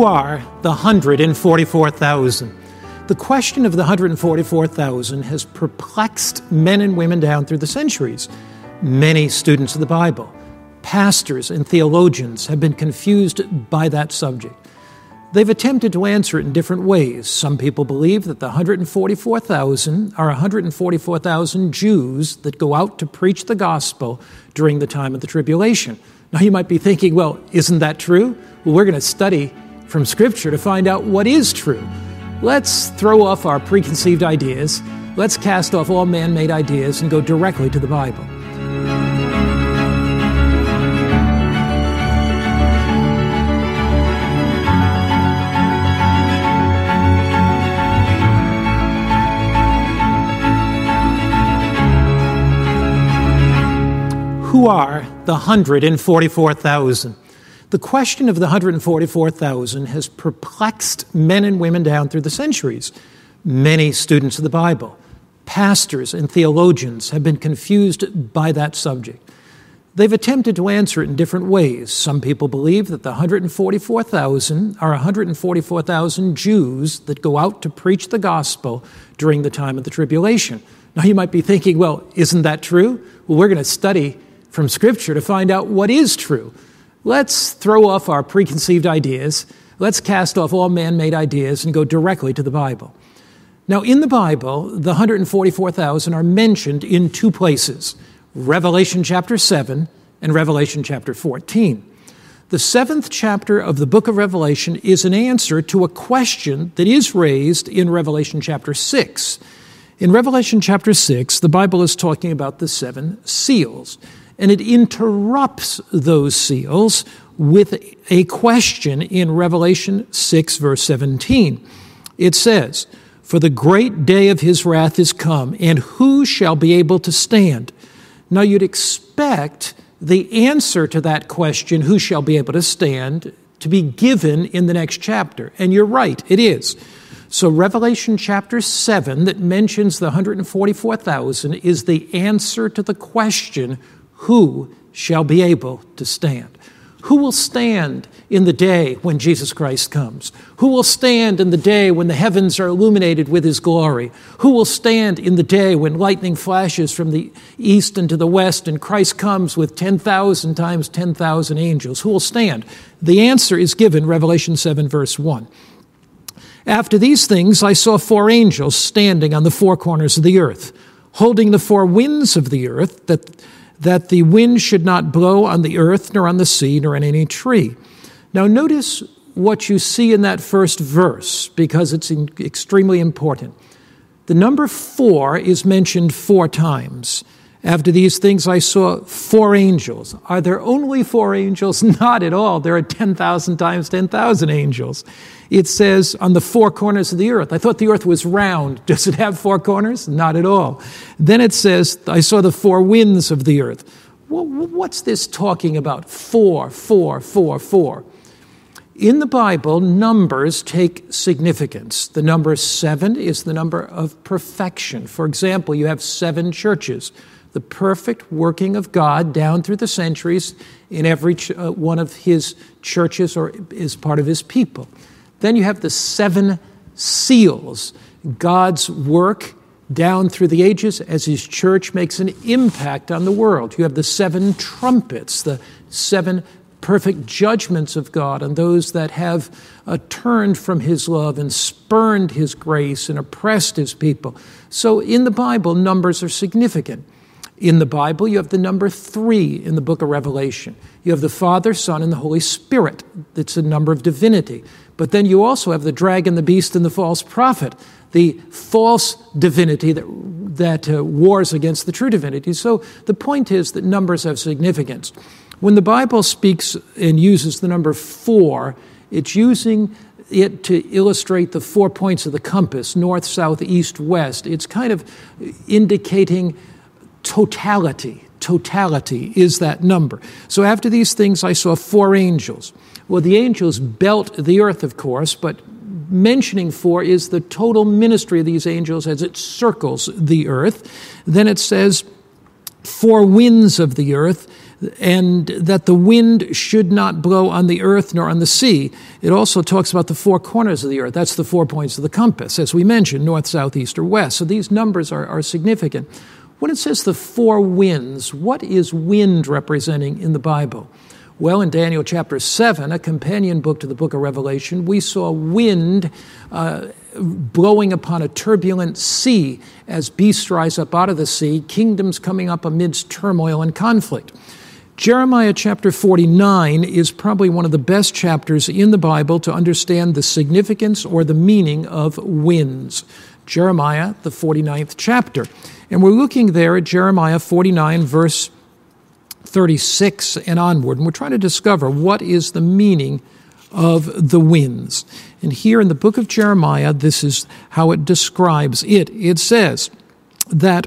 Who are the 144,000? The question of the 144,000 has perplexed men and women down through the centuries. Many students of the Bible, pastors and theologians have been confused by that subject. They've attempted to answer it in different ways. Some people believe that the 144,000 are 144,000 Jews that go out to preach the gospel during the time of the tribulation. Now you might be thinking, well, isn't that true? Well, we're going to study from Scripture to find out what is true. Let's throw off our preconceived ideas. Let's cast off all man-made ideas and go directly to the Bible. Who are the 144,000? The question of the 144,000 has perplexed men and women down through the centuries. Many students of the Bible, pastors and theologians have been confused by that subject. They've attempted to answer it in different ways. Some people believe that the 144,000 are 144,000 Jews that go out to preach the gospel during the time of the tribulation. Now you might be thinking, well, isn't that true? Well, we're going to study from Scripture to find out what is true. Let's throw off our preconceived ideas. Let's cast off all man-made ideas and go directly to the Bible. Now, in the Bible, the 144,000 are mentioned in two places, Revelation chapter 7 and Revelation chapter 14. The 7th chapter of the book of Revelation is an answer to a question that is raised in Revelation chapter 6. In Revelation chapter 6, the Bible is talking about the 7 seals. And it interrupts those seals with a question in Revelation 6, verse 17. It says, "For the great day of his wrath is come, and who shall be able to stand?" Now you'd expect the answer to that question, who shall be able to stand, to be given in the next chapter. And you're right, it is. So Revelation chapter 7 that mentions the 144,000 is the answer to the question, who shall be able to stand? Who will stand in the day when Jesus Christ comes? Who will stand in the day when the heavens are illuminated with his glory? Who will stand in the day when lightning flashes from the east and to the west and Christ comes with 10,000 times 10,000 angels? Who will stand? The answer is given, Revelation 7, verse 1. "After these things I saw 4 angels standing on the 4 corners of the earth, holding the 4 winds of the earth, that the wind should not blow on the earth, nor on the sea, nor on any tree." Now notice what you see in that first verse, because it's extremely important. The number 4 is mentioned 4 times. "After these things I saw 4 angels." Are there only 4 angels? Not at all. There are 10,000 times 10,000 angels. It says on the 4 corners of the earth. I thought the earth was round. Does it have 4 corners? Not at all. Then it says, "I saw the 4 winds of the earth." Well, what's this talking about? 4, 4, 4, 4. In the Bible, numbers take significance. The number 7 is the number of perfection. For example, you have 7 churches. The perfect working of God down through the centuries in every one of his churches or is part of his people. Then you have the 7 seals, God's work down through the ages as his church makes an impact on the world. You have the 7 trumpets, the 7 perfect judgments of God on those that have turned from his love and spurned his grace and oppressed his people. So in the Bible, numbers are significant. In the Bible, you have the number 3 in the book of Revelation. You have the Father, Son, and the Holy Spirit. It's a number of divinity. But then you also have the dragon, the beast, and the false prophet, the false divinity that wars against the true divinity. So the point is that numbers have significance. When the Bible speaks and uses the number 4, it's using it to illustrate the 4 points of the compass, north, south, east, west. It's kind of indicating totality. Totality is that number. So after these things, I saw 4 angels. Well, the angels belt the earth, of course, but mentioning 4 is the total ministry of these angels as it circles the earth. Then it says 4 winds of the earth, and that the wind should not blow on the earth nor on the sea. It also talks about the four corners of the earth. That's the 4 points of the compass, as we mentioned, north, south, east, or west. So these numbers are significant. When it says the four winds, what is wind representing in the Bible? Well, in Daniel chapter 7, a companion book to the book of Revelation, we saw wind blowing upon a turbulent sea as beasts rise up out of the sea, kingdoms coming up amidst turmoil and conflict. Jeremiah chapter 49 is probably one of the best chapters in the Bible to understand the significance or the meaning of winds. Jeremiah, the 49th chapter. And we're looking there at Jeremiah 49, verse 36 and onward, and we're trying to discover what is the meaning of the winds. And here in the book of Jeremiah, this is how it describes it. It says that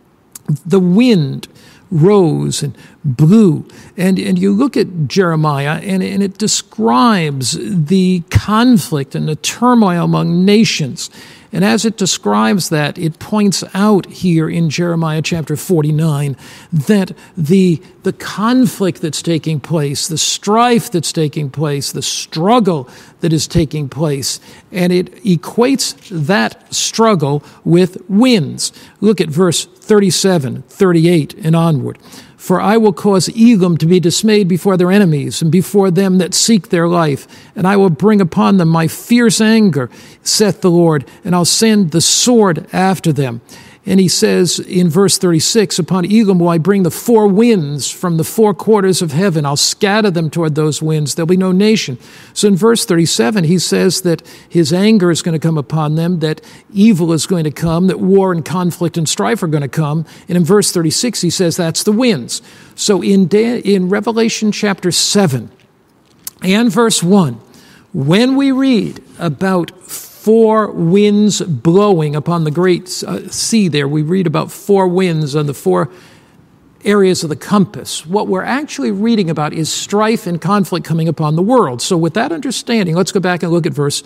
the wind rose and blew. And you look at Jeremiah, and it describes the conflict and the turmoil among nations. And as it describes that, it points out here in Jeremiah chapter 49 that the conflict that's taking place, the strife that's taking place, the struggle that is taking place, and it equates that struggle with winds. Look at verse 37, 38, and onward. For I will cause Elam to be dismayed before their enemies and before them that seek their life. And I will bring upon them my fierce anger, saith the Lord, and I'll send the sword after them. And he says in verse 36, upon Elam will I bring the four winds from the four quarters of heaven. I'll scatter them toward those winds. There'll be no nation. So in verse 37, he says that his anger is going to come upon them, that evil is going to come, that war and conflict and strife are going to come. And in verse 36, he says that's the winds. So in Revelation chapter 7 and verse 1, when we read about four winds blowing upon the great sea there, we read about four winds on the four areas of the compass. What we're actually reading about is strife and conflict coming upon the world. So with that understanding, let's go back and look at verse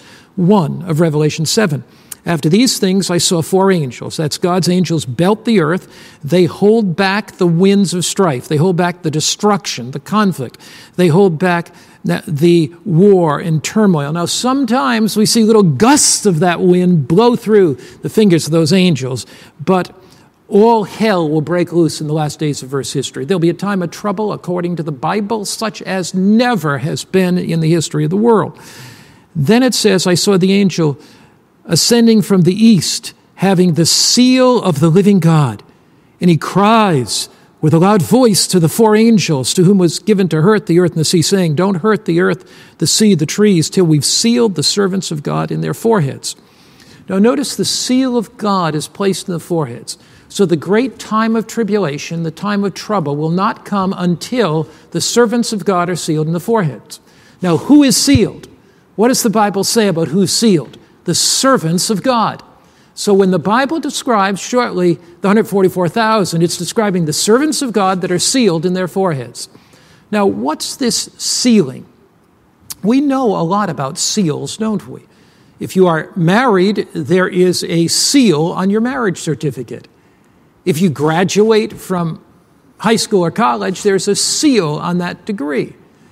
1 of Revelation 7. After these things, I saw four angels. That's God's angels belt the earth. They hold back the winds of strife. They hold back the destruction, the conflict. They hold back the war and turmoil. Now, sometimes we see little gusts of that wind blow through the fingers of those angels, but all hell will break loose in the last days of Earth's history. There'll be a time of trouble, according to the Bible, such as never has been in the history of the world. Then it says, I saw the angel ascending from the east, having the seal of the living God. And he cries with a loud voice to the four angels to whom was given to hurt the earth and the sea, saying, don't hurt the earth, the sea, the trees, till we've sealed the servants of God in their foreheads. Now notice the seal of God is placed in the foreheads. So the great time of tribulation, the time of trouble, will not come until the servants of God are sealed in the foreheads. Now, who is sealed? What does the Bible say about who's sealed? The servants of God. So when the Bible describes shortly the 144,000, it's describing the servants of God that are sealed in their foreheads. Now, what's this sealing? We know a lot about seals, don't we? If you are married, there is a seal on your marriage certificate. If you graduate from high school or college, there's a seal on that degree.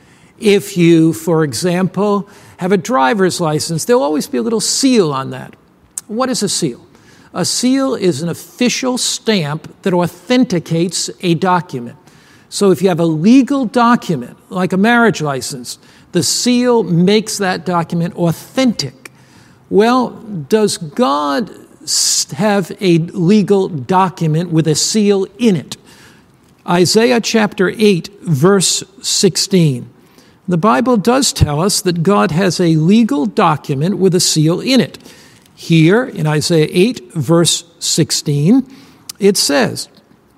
If you, for example, have a driver's license, there'll always be a little seal on that. What is a seal? A seal is an official stamp that authenticates a document. So if you have a legal document, like a marriage license, the seal makes that document authentic. Well, does God have a legal document with a seal in it? Isaiah chapter 8, verse 16. The Bible does tell us that God has a legal document with a seal in it. Here in Isaiah 8, verse 16, it says,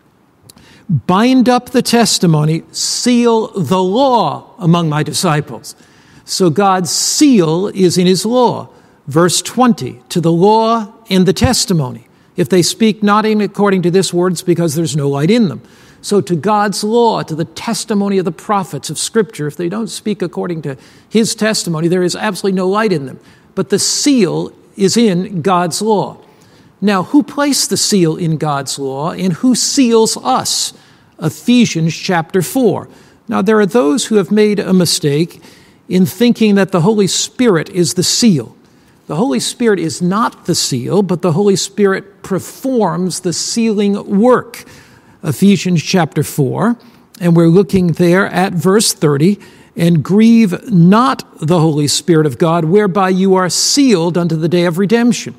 bind up the testimony, seal the law among my disciples. So God's seal is in his law. Verse 20, to the law and the testimony. If they speak not in according to this word, it's because there's no light in them. So to God's law, to the testimony of the prophets of Scripture, if they don't speak according to his testimony, there is absolutely no light in them. But the seal is in God's law. Now, who placed the seal in God's law and who seals us? Ephesians chapter 4. Now, there are those who have made a mistake in thinking that the Holy Spirit is the seal. The Holy Spirit is not the seal, but the Holy Spirit performs the sealing work. Ephesians chapter 4, and we're looking there at verse 30, and grieve not the Holy Spirit of God, whereby you are sealed unto the day of redemption.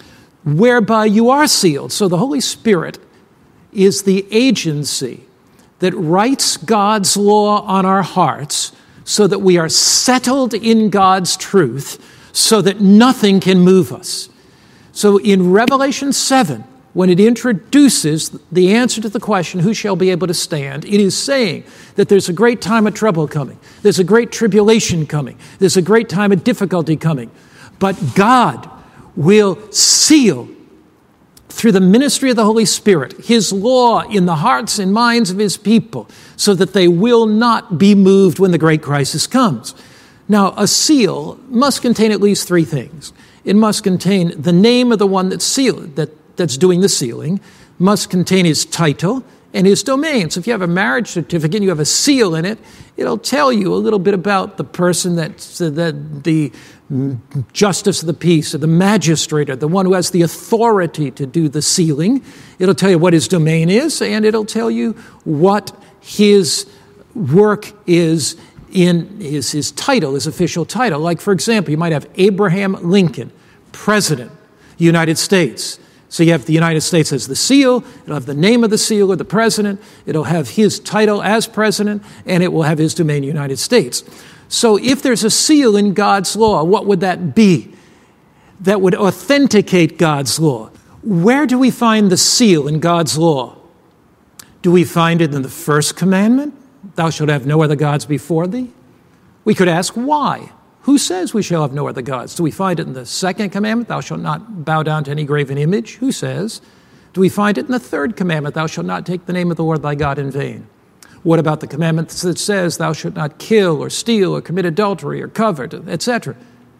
Whereby you are sealed. So the Holy Spirit is the agency that writes God's law on our hearts so that we are settled in God's truth so that nothing can move us. So in Revelation 7, when it introduces the answer to the question, who shall be able to stand, it is saying that there's a great time of trouble coming. There's a great tribulation coming. There's a great time of difficulty coming. But God will seal, through the ministry of the Holy Spirit, His law in the hearts and minds of His people so that they will not be moved when the great crisis comes. Now, a seal must contain at least three things. It must contain the name of the one that's doing the sealing, must contain his title and his domain. So if you have a marriage certificate and you have a seal in it, it'll tell you a little bit about the person that the justice of the peace, or the magistrate, or the one who has the authority to do the sealing. It'll tell you what his domain is, and it'll tell you what his work is in his title, his official title. Like, for example, you might have Abraham Lincoln, President, United States. So you have the United States as the seal, it'll have the name of the seal or the president, it'll have his title as president, and it will have his domain, United States. So if there's a seal in God's law, what would that be? That would authenticate God's law. Where do we find the seal in God's law? Do we find it in the first commandment? Thou shalt have no other gods before thee. We could ask why. Who says we shall have no other gods? Do we find it in the second commandment? Thou shalt not bow down to any graven image. Who says? Do we find it in the third commandment? Thou shalt not take the name of the Lord thy God in vain. What about the commandment that says thou shalt not kill or steal or commit adultery or covet, etc.?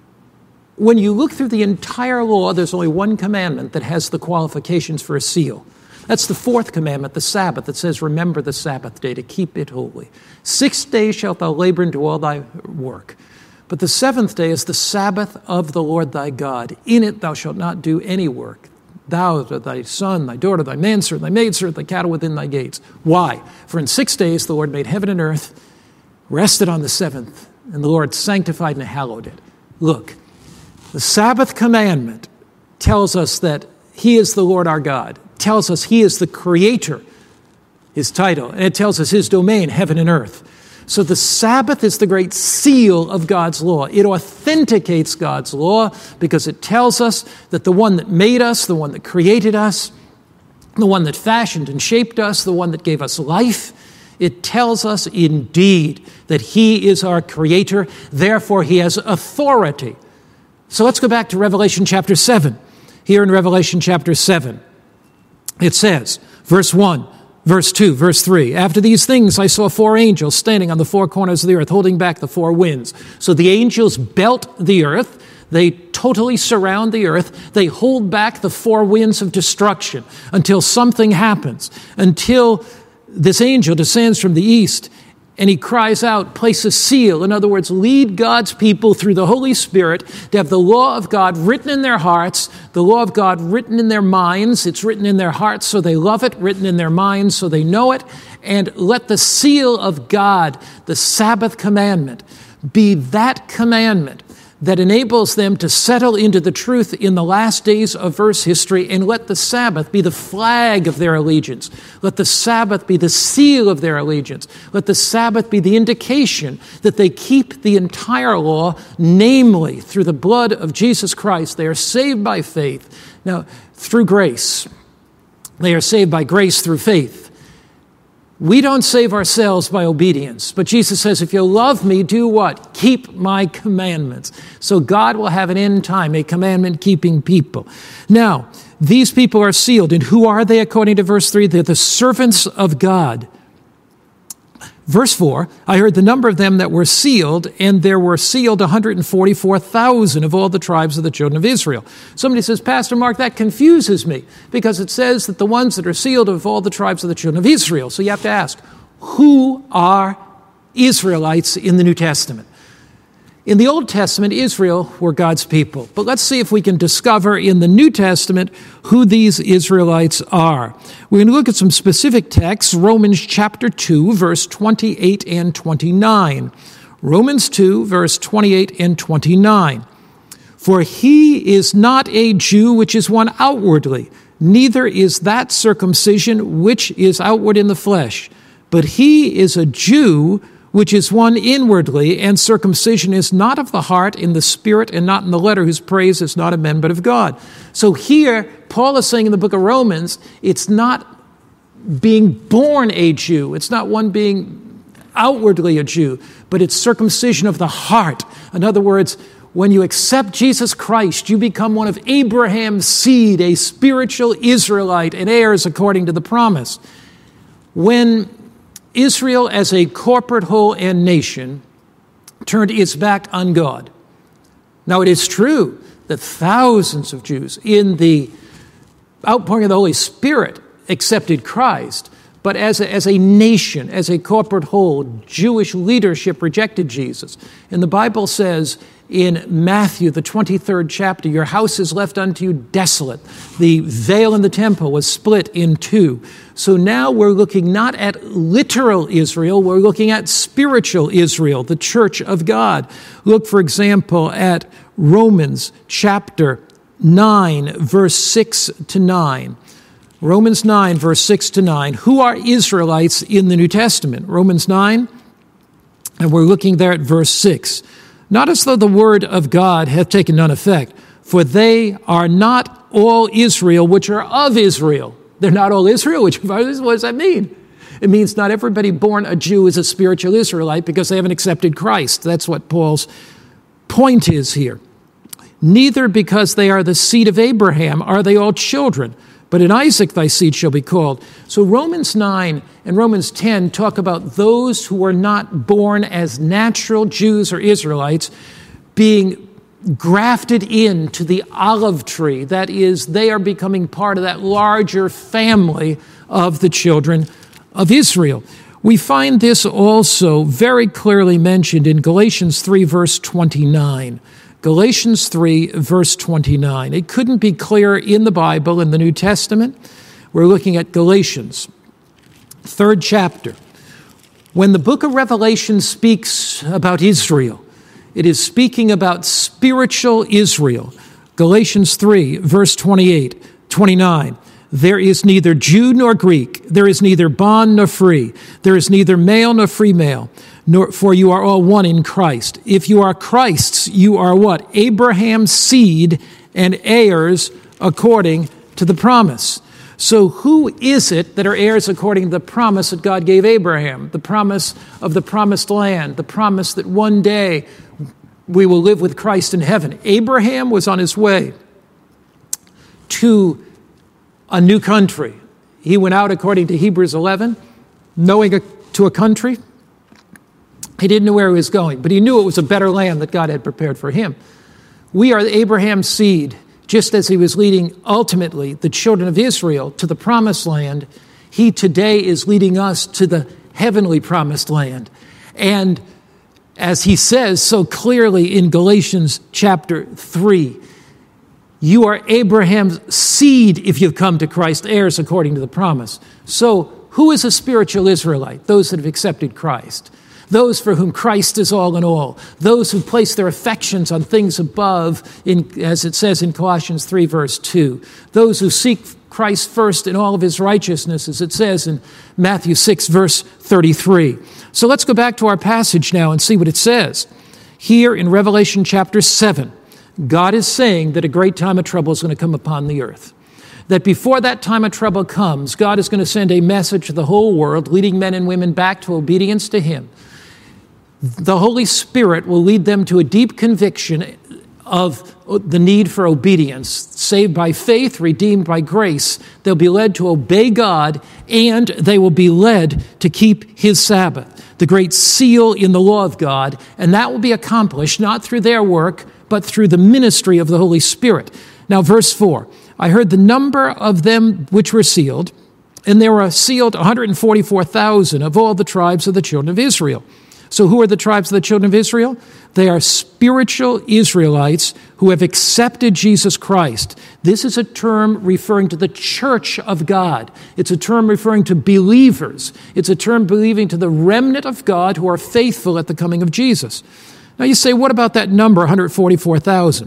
When you look through the entire law, there's only one commandment that has the qualifications for a seal. That's the fourth commandment, the Sabbath, that says, remember the Sabbath day to keep it holy. 6 days shalt thou labor and do all thy work. But the seventh day is the Sabbath of the Lord thy God. In it thou shalt not do any work. Thou, thy son, thy daughter, thy manservant, thy maidservant, thy cattle within thy gates. Why? For in 6 days the Lord made heaven and earth, rested on the seventh, and the Lord sanctified and hallowed it. Look, the Sabbath commandment tells us that He is the Lord our God. Tells us He is the Creator, His title, and it tells us His domain, heaven and earth. So the Sabbath is the great seal of God's law. It authenticates God's law because it tells us that the one that made us, the one that created us, the one that fashioned and shaped us, the one that gave us life, it tells us indeed that He is our Creator. Therefore, He has authority. So let's go back to Revelation chapter 7. Here in Revelation chapter 7, it says, verse 1, verse 2, verse 3, after these things I saw 4 angels standing on the 4 corners of the earth, holding back the 4 winds. So the angels belt the earth. They totally surround the earth. They hold back the 4 winds of destruction until something happens, until this angel descends from the east and he cries out, place a seal. In other words, lead God's people through the Holy Spirit to have the law of God written in their hearts, the law of God written in their minds. It's written in their hearts so they love it, written in their minds so they know it. And let the seal of God, the Sabbath commandment, be that commandment that enables them to settle into the truth in the last days of Earth's history, and let the Sabbath be the flag of their allegiance. Let the Sabbath be the seal of their allegiance. Let the Sabbath be the indication that they keep the entire law, namely, through the blood of Jesus Christ. They are saved by faith. Now, through grace. They are saved by grace through faith. We don't save ourselves by obedience, but Jesus says, if you love me, do what? Keep my commandments. So God will have an end time, a commandment-keeping people. Now, these people are sealed, and who are they according to verse 3? They're the servants of God. Verse 4, I heard the number of them that were sealed, and there were sealed 144,000 of all the tribes of the children of Israel. Somebody says, Pastor Mark, that confuses me, because it says that the ones that are sealed of all the tribes of the children of Israel. So you have to ask, who are Israelites in the New Testament? In the Old Testament, Israel were God's people. But let's see if we can discover in the New Testament who these Israelites are. We're going to look at some specific texts, Romans chapter 2, verse 28 and 29. Romans 2, verse 28 and 29. For he is not a Jew which is one outwardly, neither is that circumcision which is outward in the flesh, but he is a Jew which is one inwardly, and circumcision is not of the heart in the spirit and not in the letter, whose praise is not of men but of God. So here, Paul is saying in the book of Romans, it's not being born a Jew. It's not one being outwardly a Jew, but it's circumcision of the heart. In other words, when you accept Jesus Christ, you become one of Abraham's seed, a spiritual Israelite, and heirs according to the promise. When Israel as a corporate whole and nation turned its back on God. Now it is true that thousands of Jews in the outpouring of the Holy Spirit accepted Christ, but as a nation, as a corporate whole, Jewish leadership rejected Jesus. And the Bible says in Matthew, the 23rd chapter, your house is left unto you desolate. The veil in the temple was split in two. So now we're looking not at literal Israel, we're looking at spiritual Israel, the church of God. Look, for example, at Romans chapter 9, verse 6 to 9. Romans 9, verse 6 to 9. Who are Israelites in the New Testament? Romans 9, and we're looking there at verse 6. Not as though the word of God hath taken none effect, for they are not all Israel which are of Israel. They're not all Israel which are of Israel. What does that mean? It means not everybody born a Jew is a spiritual Israelite because they haven't accepted Christ. That's what Paul's point is here. Neither because they are the seed of Abraham are they all children, but in Isaac thy seed shall be called. So Romans 9 and Romans 10 talk about those who are not born as natural Jews or Israelites being grafted into the olive tree. That is, they are becoming part of that larger family of the children of Israel. We find this also very clearly mentioned in Galatians 3, verse 29. Galatians 3, verse 29. It couldn't be clearer in the Bible, in the New Testament. We're looking at Galatians, 3rd chapter. When the book of Revelation speaks about Israel, it is speaking about spiritual Israel. Galatians 3, verse 29. There is neither Jew nor Greek. There is neither bond nor free. There is neither male nor female. For you are all one in Christ. If you are Christ's, you are what? Abraham's seed and heirs according to the promise. So who is it that are heirs according to the promise that God gave Abraham? The promise of the promised land, the promise that one day we will live with Christ in heaven. Abraham was on his way to a new country. He went out, according to Hebrews 11, to a country. He didn't know where he was going, but he knew it was a better land that God had prepared for him. We are Abraham's seed, just as he was leading ultimately the children of Israel to the promised land. He today is leading us to the heavenly promised land. And as he says so clearly in Galatians chapter 3, you are Abraham's seed if you've come to Christ, heirs according to the promise. So who is a spiritual Israelite? Those that have accepted Christ. Those for whom Christ is all in all. Those who place their affections on things above, as it says in Colossians 3, verse 2. Those who seek Christ first in all of his righteousness, as it says in Matthew 6, verse 33. So let's go back to our passage now and see what it says. Here in Revelation chapter 7, God is saying that a great time of trouble is going to come upon the earth. That before that time of trouble comes, God is going to send a message to the whole world, leading men and women back to obedience to him. The Holy Spirit will lead them to a deep conviction of the need for obedience. Saved by faith, redeemed by grace, they'll be led to obey God, and they will be led to keep his Sabbath, the great seal in the law of God, and that will be accomplished not through their work, but through the ministry of the Holy Spirit. Now, verse 4, I heard the number of them which were sealed, and there were sealed 144,000 of all the tribes of the children of Israel. So who are the tribes of the children of Israel? They are spiritual Israelites who have accepted Jesus Christ. This is a term referring to the church of God. It's a term referring to believers. It's a term believing to the remnant of God who are faithful at the coming of Jesus. Now you say, what about that number, 144,000?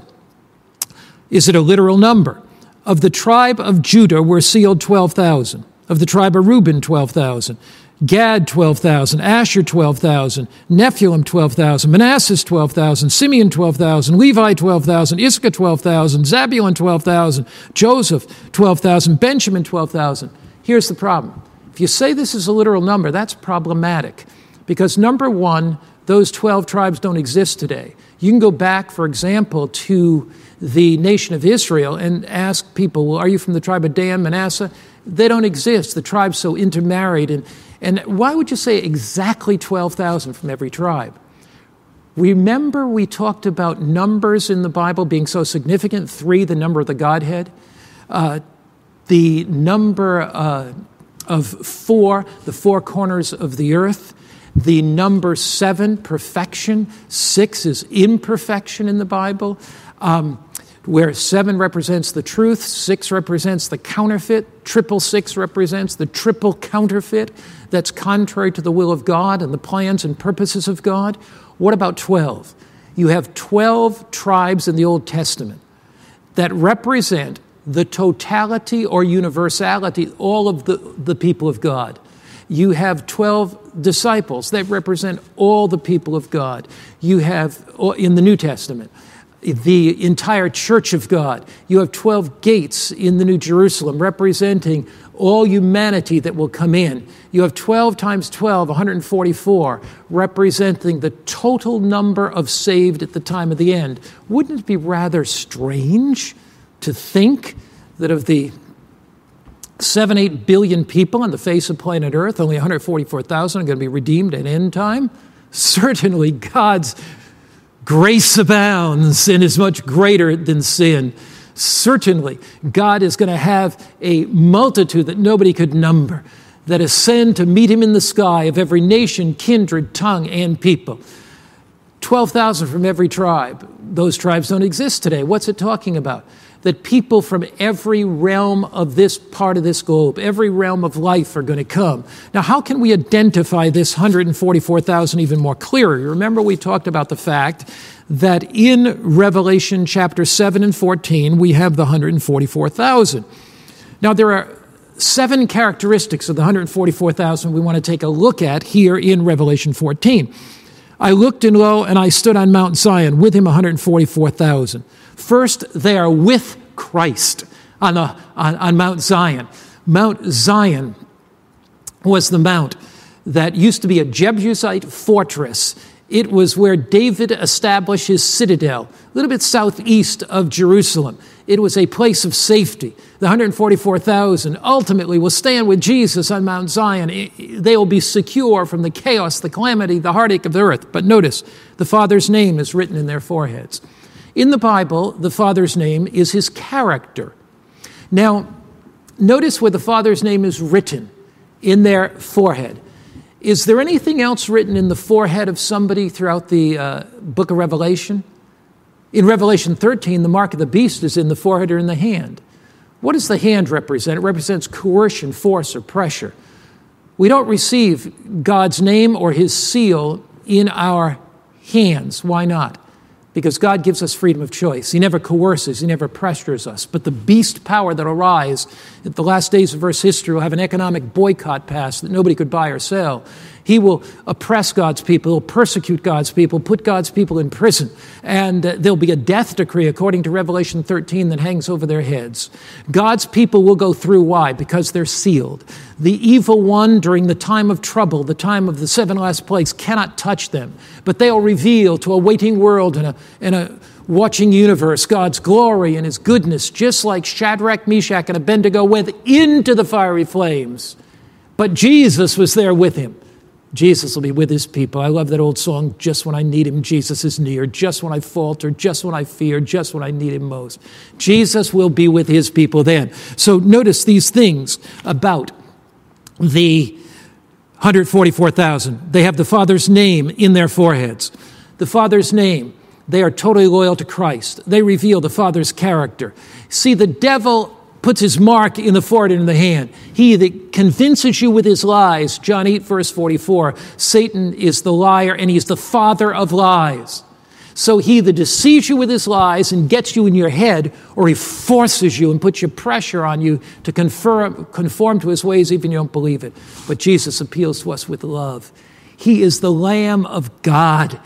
Is it a literal number? Of the tribe of Judah were sealed 12,000. Of the tribe of Reuben, 12,000. Gad, 12,000. Asher, 12,000. Nephilim, 12,000. Manasseh, 12,000. Simeon, 12,000. Levi, 12,000. Issachar, 12,000. Zabulon, 12,000. Joseph, 12,000. Benjamin, 12,000. Here's the problem. If you say this is a literal number, that's problematic. Because number one, those 12 tribes don't exist today. You can go back, for example, to the nation of Israel and ask people, well, are you from the tribe of Dan, Manasseh? They don't exist. The tribe's so intermarried. And why would you say exactly 12,000 from every tribe? Remember we talked about numbers in the Bible being so significant. 3, the number of the Godhead. The number of 4, the 4 corners of the earth. The number 7, perfection. 6 is imperfection in the Bible. Where 7 represents the truth, 6 represents the counterfeit, 666 represents the triple counterfeit that's contrary to the will of God and the plans and purposes of God. What about 12? You have 12 tribes in the Old Testament that represent the totality or universality, all of the people of God. You have 12 disciples that represent all the people of God. You have, in the New Testament, the entire church of God. You have 12 gates in the New Jerusalem representing all humanity that will come in. You have 12 times 12, 144, representing the total number of saved at the time of the end. Wouldn't it be rather strange to think that of the 7-8 billion people on the face of planet Earth, only 144,000 are going to be redeemed at end time? Certainly God's grace abounds and is much greater than sin. Certainly, God is going to have a multitude that nobody could number that ascend to meet him in the sky of every nation, kindred, tongue, and people. 12,000 from every tribe. Those tribes don't exist today. What's it talking about? That people from every realm of this part of this globe, every realm of life are going to come. Now, how can we identify this 144,000 even more clearly? Remember, we talked about the fact that in Revelation chapter 7 and 14, we have the 144,000. Now, there are 7 characteristics of the 144,000 we want to take a look at here in Revelation 14. I looked, and lo, and I stood on Mount Zion, with him 144,000. First, they are with Christ on Mount Zion. Mount Zion was the mount that used to be a Jebusite fortress. It was where David established his citadel, a little bit southeast of Jerusalem. It was a place of safety. The 144,000 ultimately will stand with Jesus on Mount Zion. They will be secure from the chaos, the calamity, the heartache of the earth. But notice, the Father's name is written in their foreheads. In the Bible, the Father's name is his character. Now, notice where the Father's name is written in their forehead. Is there anything else written in the forehead of somebody throughout the book of Revelation? In Revelation 13, the mark of the beast is in the forehead or in the hand. What does the hand represent? It represents coercion, force, or pressure. We don't receive God's name or his seal in our hands. Why not? Because God gives us freedom of choice. He never coerces. He never pressures us. But the beast power that will rise at the last days of Earth's history will have an economic boycott passed that nobody could buy or sell. He will oppress God's people. He'll persecute God's people, put God's people in prison. And there'll be a death decree, according to Revelation 13, that hangs over their heads. God's people will go through. Why? Because they're sealed. The evil one, during the time of trouble, the time of the 7 last plagues, cannot touch them. But they'll reveal to a waiting world and a watching universe, God's glory and his goodness, just like Shadrach, Meshach, and Abednego went into the fiery flames. But Jesus was there with him. Jesus will be with his people. I love that old song, just when I need him, Jesus is near. Just when I falter, just when I fear, just when I need him most. Jesus will be with his people then. So notice these things about the 144,000. They have the Father's name in their foreheads. The Father's name. They are totally loyal to Christ. They reveal the Father's character. See, the devil puts his mark in the forehead and in the hand. He that convinces you with his lies, John 8, verse 44, Satan is the liar and he's the father of lies. So he that deceives you with his lies and gets you in your head, or he forces you and puts your pressure on you to conform to his ways even if you don't believe it. But Jesus appeals to us with love. He is the Lamb of God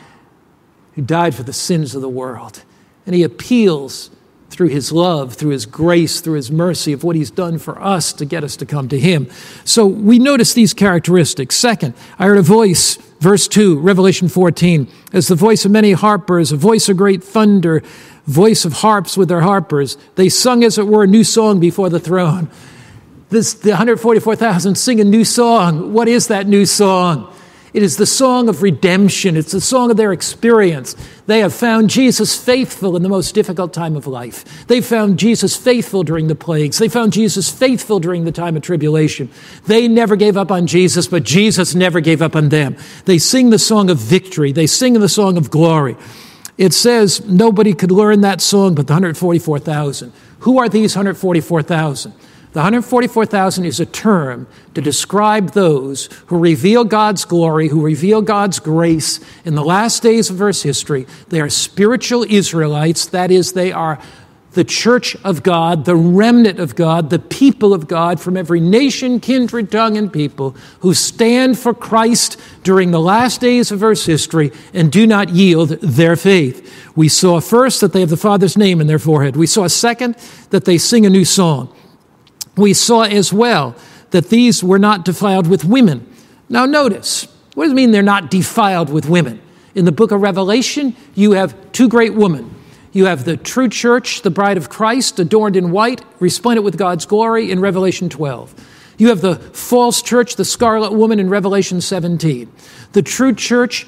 who died for the sins of the world. And he appeals through his love, through his grace, through his mercy of what he's done for us to get us to come to him. So we notice these characteristics. Second, I heard a voice, verse 2, Revelation 14, as the voice of many harpers, a voice of great thunder, voice of harps with their harpers. They sung, as it were, a new song before the throne. The 144,000 sing a new song. What is that new song? It is the song of redemption. It's the song of their experience. They have found Jesus faithful in the most difficult time of life. They found Jesus faithful during the plagues. They found Jesus faithful during the time of tribulation. They never gave up on Jesus, but Jesus never gave up on them. They sing the song of victory. They sing the song of glory. It says nobody could learn that song but the 144,000. Who are these 144,000? The 144,000 is a term to describe those who reveal God's glory, who reveal God's grace in the last days of Earth's history. They are spiritual Israelites. That is, they are the church of God, the remnant of God, the people of God from every nation, kindred, tongue, and people who stand for Christ during the last days of Earth's history and do not yield their faith. We saw first that they have the Father's name in their forehead. We saw second that they sing a new song. We saw as well that these were not defiled with women. Now notice, what does it mean they're not defiled with women? In the book of Revelation, you have two great women. You have the true church, the bride of Christ, adorned in white, resplendent with God's glory in Revelation 12. You have the false church, the scarlet woman in Revelation 17. The true church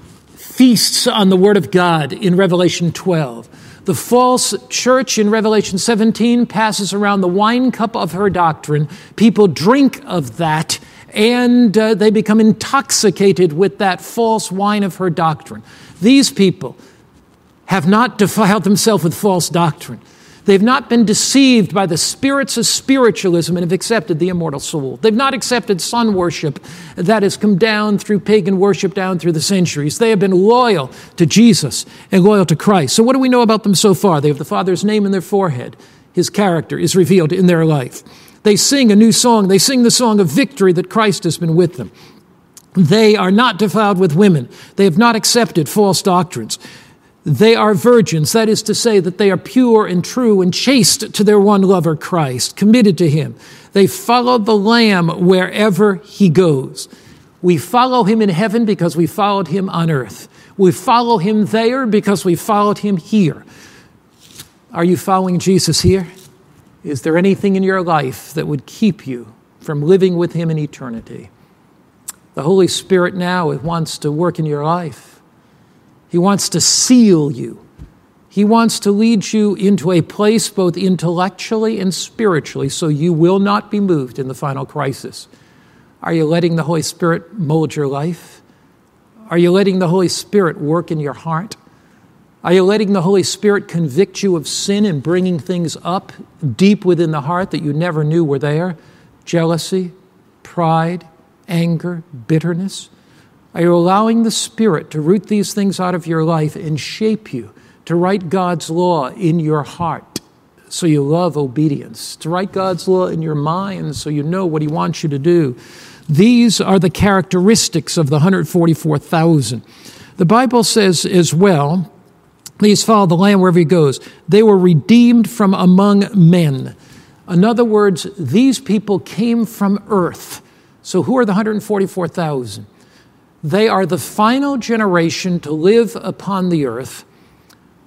feasts on the word of God in Revelation 12. The false church in Revelation 17 passes around the wine cup of her doctrine. People drink of that, and they become intoxicated with that false wine of her doctrine. These people have not defiled themselves with false doctrine. They've not been deceived by the spirits of spiritualism and have accepted the immortal soul. They've not accepted sun worship that has come down through pagan worship down through the centuries. They have been loyal to Jesus and loyal to Christ. So what do we know about them so far? They have the Father's name in their forehead. His character is revealed in their life. They sing a new song. They sing the song of victory that Christ has been with them. They are not defiled with women. They have not accepted false doctrines. They are virgins, that is to say that they are pure and true and chaste to their one lover, Christ, committed to him. They follow the Lamb wherever he goes. We follow him in heaven because we followed him on earth. We follow him there because we followed him here. Are you following Jesus here? Is there anything in your life that would keep you from living with him in eternity? The Holy Spirit now wants to work in your life. He wants to seal you. He wants to lead you into a place both intellectually and spiritually so you will not be moved in the final crisis. Are you letting the Holy Spirit mold your life? Are you letting the Holy Spirit work in your heart? Are you letting the Holy Spirit convict you of sin and bringing things up deep within the heart that you never knew were there? Jealousy, pride, anger, bitterness. Are you allowing the Spirit to root these things out of your life and shape you to write God's law in your heart so you love obedience, to write God's law in your mind so you know what he wants you to do? These are the characteristics of the 144,000. The Bible says as well, these follow the Lamb wherever he goes. They were redeemed from among men. In other words, these people came from earth. So who are the 144,000? They are the final generation to live upon the earth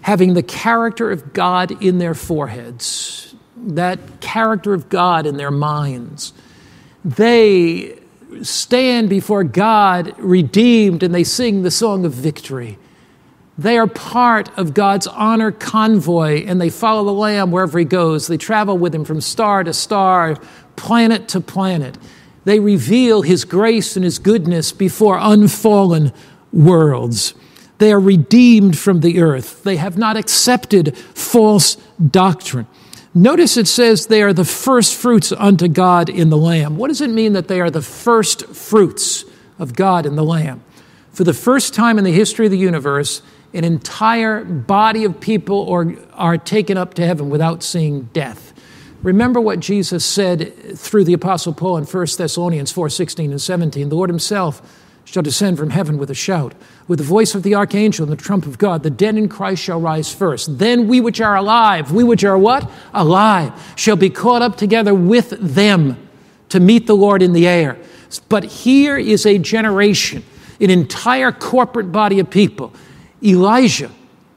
having the character of God in their foreheads, that character of God in their minds. They stand before God redeemed, and they sing the song of victory. They are part of God's honor convoy, and they follow the Lamb wherever he goes. They travel with him from star to star, planet to planet. They reveal his grace and his goodness before unfallen worlds. They are redeemed from the earth. They have not accepted false doctrine. Notice it says they are the first fruits unto God in the Lamb. What does it mean that they are the first fruits of God in the Lamb? For the first time in the history of the universe, an entire body of people are taken up to heaven without seeing death. Remember what Jesus said through the Apostle Paul in 1 Thessalonians 4:16 and 17. The Lord himself shall descend from heaven with a shout, with the voice of the archangel and the trump of God. The dead in Christ shall rise first. Then we which are alive, we which are what? Alive, shall be caught up together with them to meet the Lord in the air. But here is a generation, an entire corporate body of people. Elijah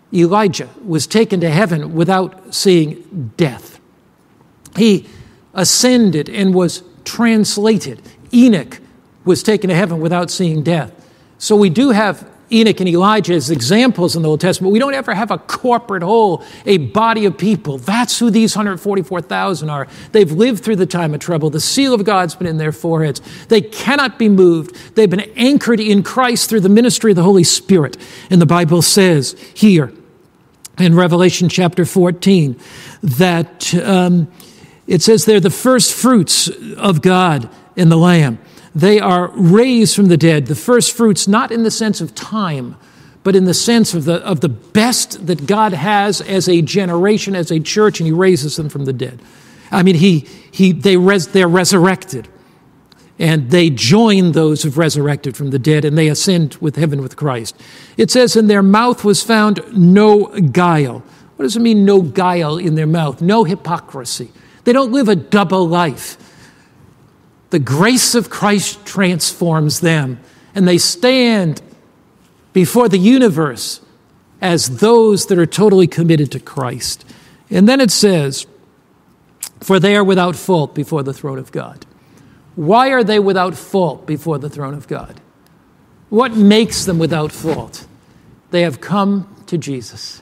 was taken to heaven without seeing death. He ascended and was translated. Enoch was taken to heaven without seeing death. So we do have Enoch and Elijah as examples in the Old Testament. We don't ever have a corporate whole, a body of people. That's who these 144,000 are. They've lived through the time of trouble. The seal of God's been in their foreheads. They cannot be moved. They've been anchored in Christ through the ministry of the Holy Spirit. And the Bible says here in Revelation chapter 14 that it says they're the first fruits of God in the Lamb. They are raised from the dead, the first fruits, not in the sense of time, but in the sense of the best that God has as a generation, as a church, and he raises them from the dead. I mean, they're resurrected, and they join those who've resurrected from the dead, and they ascend with heaven with Christ. It says, in their mouth was found no guile. What does it mean, no guile in their mouth? No hypocrisy. They don't live a double life. The grace of Christ transforms them, and they stand before the universe as those that are totally committed to Christ. And then it says, for they are without fault before the throne of God. Why are they without fault before the throne of God? What makes them without fault? They have come to Jesus.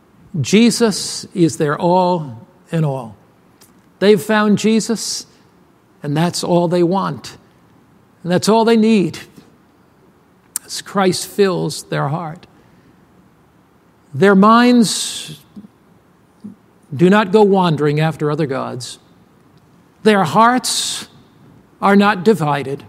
Jesus is their all in all. They've found Jesus, and that's all they want. And that's all they need as Christ fills their heart. Their minds do not go wandering after other gods. Their hearts are not divided.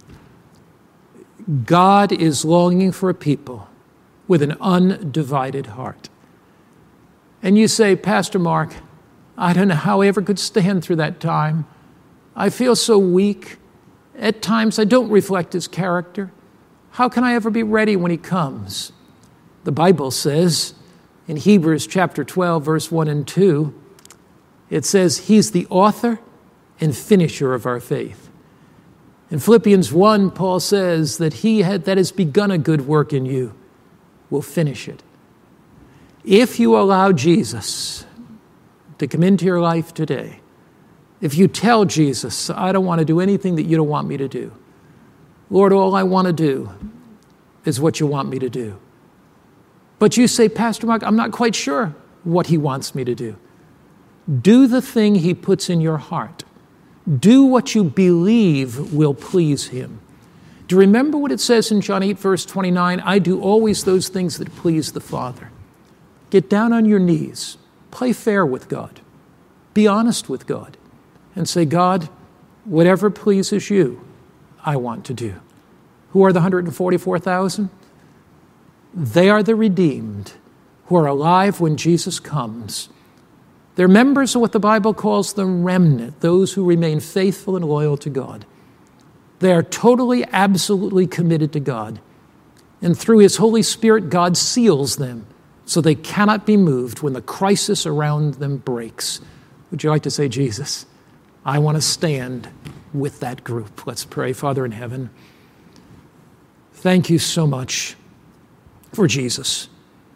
God is longing for a people with an undivided heart. And you say, Pastor Mark, I don't know how I ever could stand through that time. I feel so weak. At times I don't reflect his character. How can I ever be ready when he comes? The Bible says in Hebrews chapter 12, verse 1 and 2, it says, he's the author and finisher of our faith. In Philippians 1, Paul says that he that has begun a good work in you will finish it. If you allow Jesus to come into your life today, if you tell Jesus, I don't want to do anything that you don't want me to do. Lord, all I want to do is what you want me to do. But you say, Pastor Mark, I'm not quite sure what he wants me to do. Do the thing he puts in your heart. Do what you believe will please him. Do you remember what it says in John 8, verse 29? I do always those things that please the Father. Get down on your knees. Play fair with God. Be honest with God. And say, God, whatever pleases you, I want to do. Who are the 144,000? They are the redeemed who are alive when Jesus comes. They're members of what the Bible calls the remnant, those who remain faithful and loyal to God. They are totally, absolutely committed to God. And through his Holy Spirit, God seals them so they cannot be moved when the crisis around them breaks. Would you like to say, Jesus, I want to stand with that group. Let's pray. Father in heaven, thank you so much for Jesus.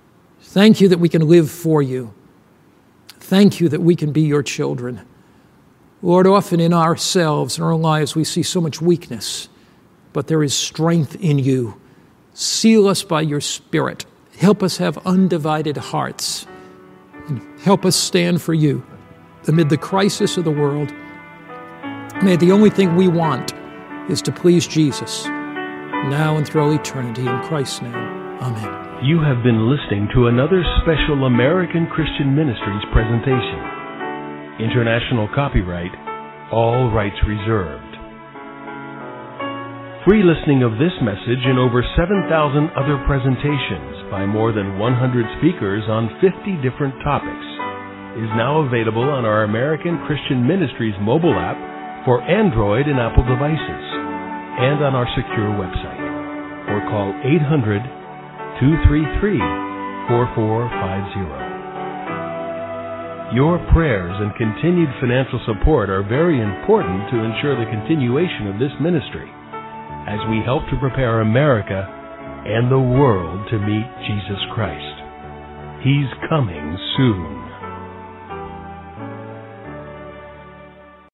Thank you that we can live for you. Thank you that we can be your children. Lord, often in ourselves, in our lives, we see so much weakness, but there is strength in you. Seal us by your Spirit. Help us have undivided hearts. And help us stand for you amid the crisis of the world. May the only thing we want is to please Jesus, now and through all eternity. In Christ's name, amen. You have been listening to another special American Christian Ministries presentation. International copyright, all rights reserved. Free listening of this message and over 7,000 other presentations by more than 100 speakers on 50 different topics is now available on our American Christian Ministries mobile app for Android and Apple devices and on our secure website, or call 800-233-4450. Your prayers and continued financial support are very important to ensure the continuation of this ministry as we help to prepare America and the world to meet Jesus Christ. He's coming soon.